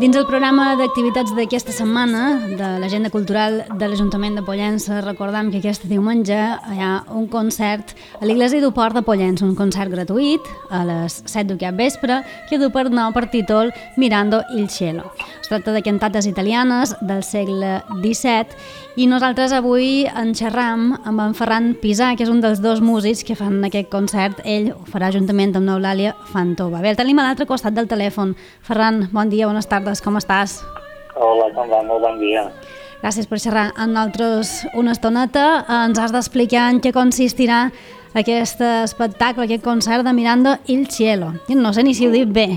Dins el programa d'activitats d'aquesta setmana de l'agenda cultural de l'Ajuntament de Pollença, recordam que aquest diumenge hi ha un concert a l'Iglésia du Port de Pollença, un concert gratuït a les 7 d'aquest vespre, que du per nom per títol Mirando il cielo. Es tracta de cantates italianes del segle XVII i nosaltres avui en xerram amb en Ferran Pisà, que és un dels dos músics que fan aquest concert. Ell ho farà juntament amb n'Eulàlia Fantova. Bé, el tenim a l'altre costat del telèfon. Ferran, bon dia, bones tardes, com estàs? Hola, com va? Molt bon dia. Gràcies per xerrar amb nosaltres una estoneta. Ens has d'explicar en què consistirà aquest espectacle, aquest concert de Mirando il cielo. No sé ni si ho dic bé.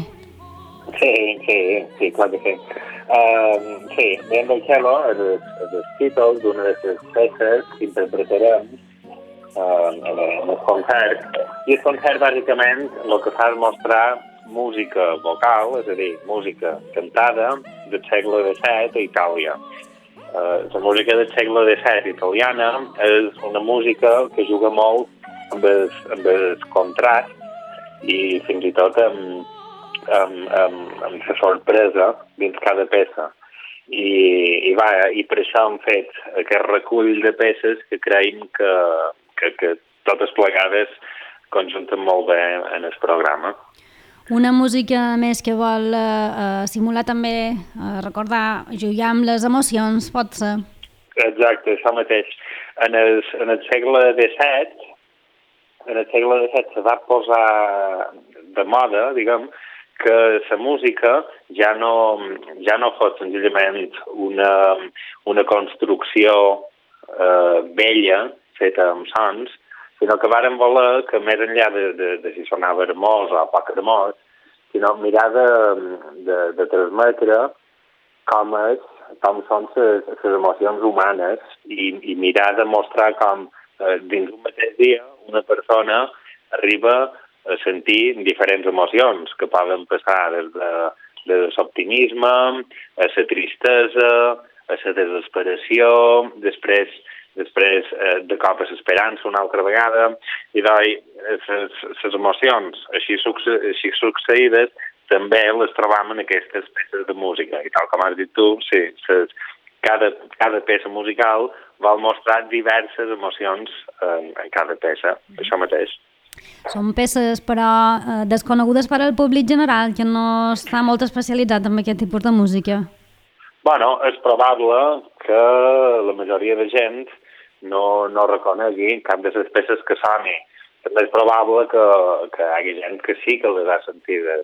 Sí, clar que sí. Sí, Mirando il cielo és el títol d'una de les peces que interpretarem en el concert. I el concert, bàsicament, el que fa és mostrar música vocal, és a dir, música cantada del segle XVII a Itàlia. La música del segle XVII italiana és una música que juga molt amb el contrast i fins i tot amb la sorpresa dins cada peça. I per això hem fet aquest recull de peces que creiem que totes plegades conjunten molt bé en el programa. Una música més que vol simular també, recordar, jugar amb les emocions, pot ser. Exacte, això mateix. En el segle XVII se va posar de moda, diguem, que la música ja no fos senzillament una construcció vella, feta amb sons, sinó que varen voler que més enllà de si sonava hermós o poc hermós, sinó mirar de transmetre com són les emocions humanes i mirar de mostrar com dins un mateix dia una persona arriba a sentir diferents emocions que poden passar des de l'optimisme, a la tristesa, a la desesperació, després de cop a l'esperança una altra vegada, i les emocions així succeïdes també les trobam en aquestes peces de música. I tal com has dit tu, sí, cada peça musical vol mostrar diverses emocions en cada peça, això mateix. Són peces, però, desconegudes per al públic general, que no està molt especialitzat en aquest tipus de música. Bueno, és probable que la majoria de gent no reconegui cap de les peces que soni. També és probable que hi hagi gent que sí que les ha sentides.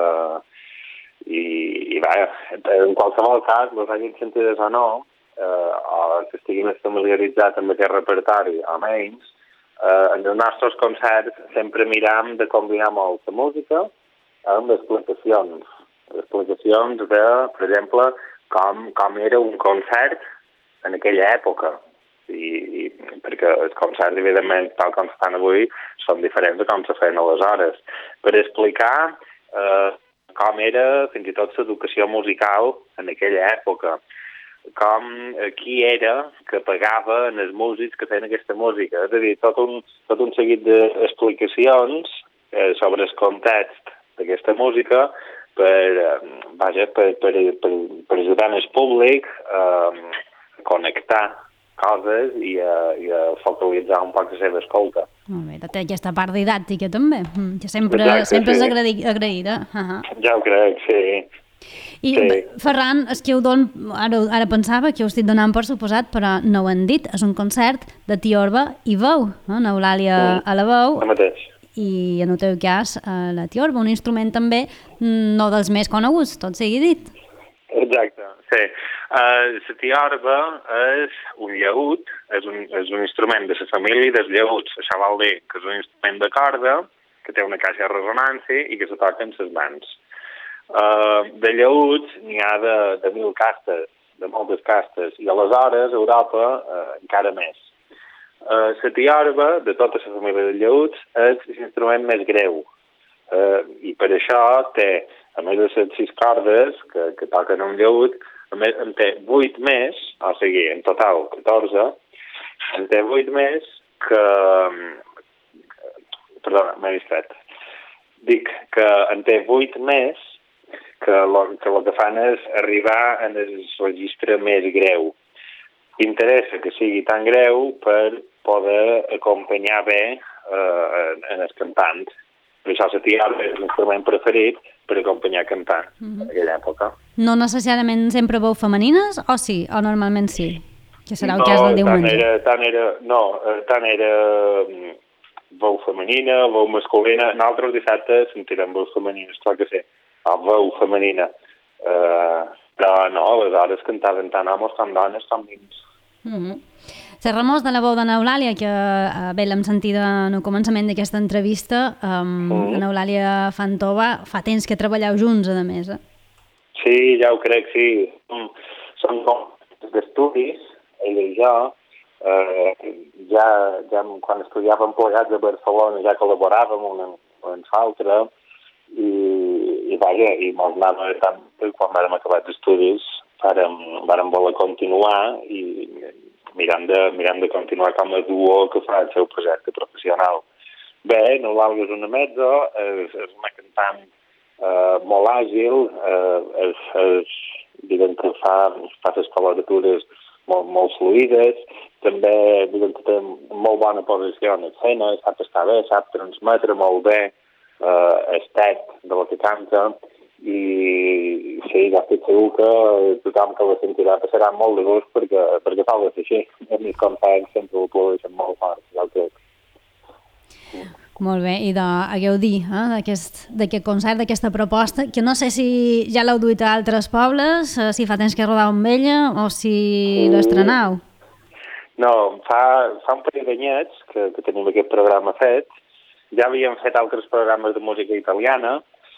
I vaja, en qualsevol cas, les hagin sentides o no, o que estiguin més familiaritzats amb aquest repertori o menys, en els nostres concerts sempre miram de combinar molt la música amb explicacions. Explicacions de, per exemple, com era un concert en aquella època. I perquè els concerts, evidentment, tal com estan avui, són diferents de com se feien aleshores. Per explicar com era fins i tot l'educació musical en aquella època, qui era que pagava en els músics que feien aquesta música. És a dir, tot un seguit d'explicacions sobre el context d'aquesta música per ajudar el públic a connectar coses i a focalitzar un poc la seva escolta. Molt bé, té aquesta part didàctica també, que sempre és agraïda. Ja ho crec, sí. I Ferran, és que ara pensava que ho estic donant per suposat, però no ho han dit, és un concert de tiorba i veu, n'Eulàlia a la veu, i en el teu cas la tiorba, un instrument també no dels més coneguts, tot sigui dit. Exacte, sí. La tiorba és un llaüt, és un instrument de la família dels llaüts. Això vol dir que és un instrument de corda, que té una caixa de ressonància i que se toca amb les mans. De llaüts n'hi ha de 1.000 castes, de moltes castes, i aleshores a Europa encara més. La tiorba, de tota la família de llaüts, és l'instrument més greu. I per això té, a més de les 6 cordes que toquen un llaüt, en té 8 més, o sigui, en total 14, en té 8 més que... Perdona, m'he distret. Dic que en té 8 més que el que fan és arribar en el registre més greu. Interessa que sigui tan greu per poder acompanyar bé en els cantants. Per això la tiara és l'instrument preferit per acompanyar cantant en aquella època. No necessàriament sempre veu femenines, o sí? O normalment sí? Que serà el cas del diumenge? Tant era veu femenina, veu masculina. Nosaltres dissabtes sentirem veus femenines, clar que sí. O veu femenina. Però no, aleshores cantaven tant homes com dones com nens. Xerramos de la veu de n'Eulàlia, que bé, l'hem sentida en el començament d'aquesta entrevista. N'Eulàlia Fantova, fa temps que treballeu junts, a més. Sí, ja ho crec, sí. Són d'estudis, ella i jo. Ja quan estudiàvem plegats a Barcelona ja col·laboràvem un amb l'altre i mos anava tant que quan vàrem acabar els estudis vàrem voler continuar i mirant de continuar com a duo que fa el seu projecte professional. Bé, n'Eulàlia és una mezzo, és una cantant molt àgil, diguem que fa les coloratures molt fluides, també diguem que té molt bona posició en escena, sap estar bé, sap transmetre molt bé el text de lo que canta i sí, ja estic segur que tothom que la sentirà passarà molt de gust perquè fa-ho així. Els meus companys sempre ho aplaudeixen molt fort, ja ho crec. Molt bé, i hagueu dir d'aquest concert, d'aquesta proposta, que no sé si ja l'heu duit a altres pobles, si fa temps que rodau amb ella o si l'estrenau. No, fa un parell d'anyets que tenim aquest programa fet. Ja havíem fet altres programes de música italiana,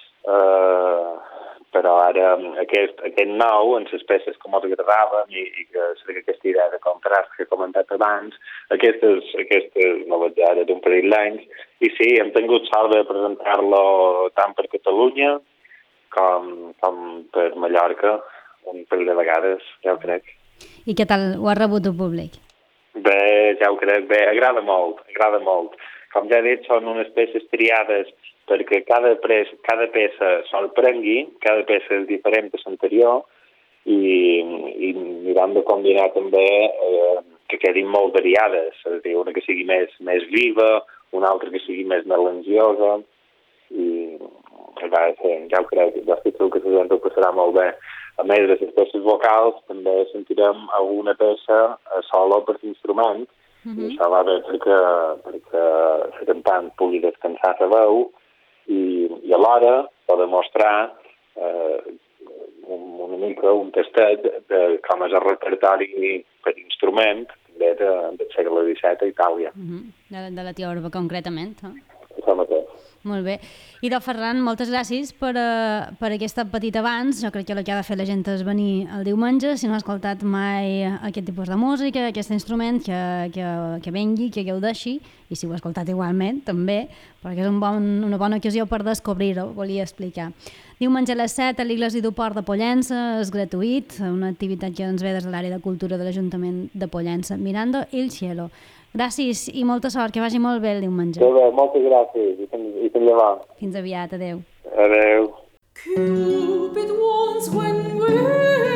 però ara aquest nou, en les peces que ens agradaven i que seria aquesta idea de contrast que he comentat abans, aquesta és novetat d'un parell d'anys, i sí, hem tingut sort de presentar-lo tant per Catalunya com per Mallorca, un parell de vegades, ja ho crec. I què tal ho ha rebut el públic? Bé, ja ho crec, bé, agrada molt. Com ja he dit, són unes peces triades perquè cada peça sorprengui, cada peça és diferent de l'anterior i mirant de combinar també que quedin molt variades, és a dir, una que sigui més viva, una altra que sigui més melanciosa i ja ho crec, ja estic segur que la gent ho passarà molt bé. A més de les peces vocals també sentirem alguna peça solo per l'instrument i això va bé perquè la cantant pugui descansar la veu i alhora poder mostrar una mica un tastet de com és el repertori per instrument també del segle XVII a Itàlia. De la tia Orba, concretament. Això mateix. Molt bé. I Ferran, moltes gràcies per aquest petit avanç. Jo crec que el que ha de fer la gent és venir el diumenge. Si no ha escoltat mai aquest tipus de música, aquest instrument, que vengui, que gaudeixi. I si ho ha escoltat igualment, també, perquè és una bona ocasió per descobrir-ho, volia explicar. Diumenge a les 7 a l'Iglésia du Port de Pollença, és gratuït, una activitat que ens ve des de l'àrea de cultura de l'Ajuntament de Pollença. Mirando el cielo. Gràcies i molta sort, que vagi molt bé el diumenge. Molt bé, moltes gràcies i tant de bon. Fins aviat, adeu. Adeu. Cupid once when we're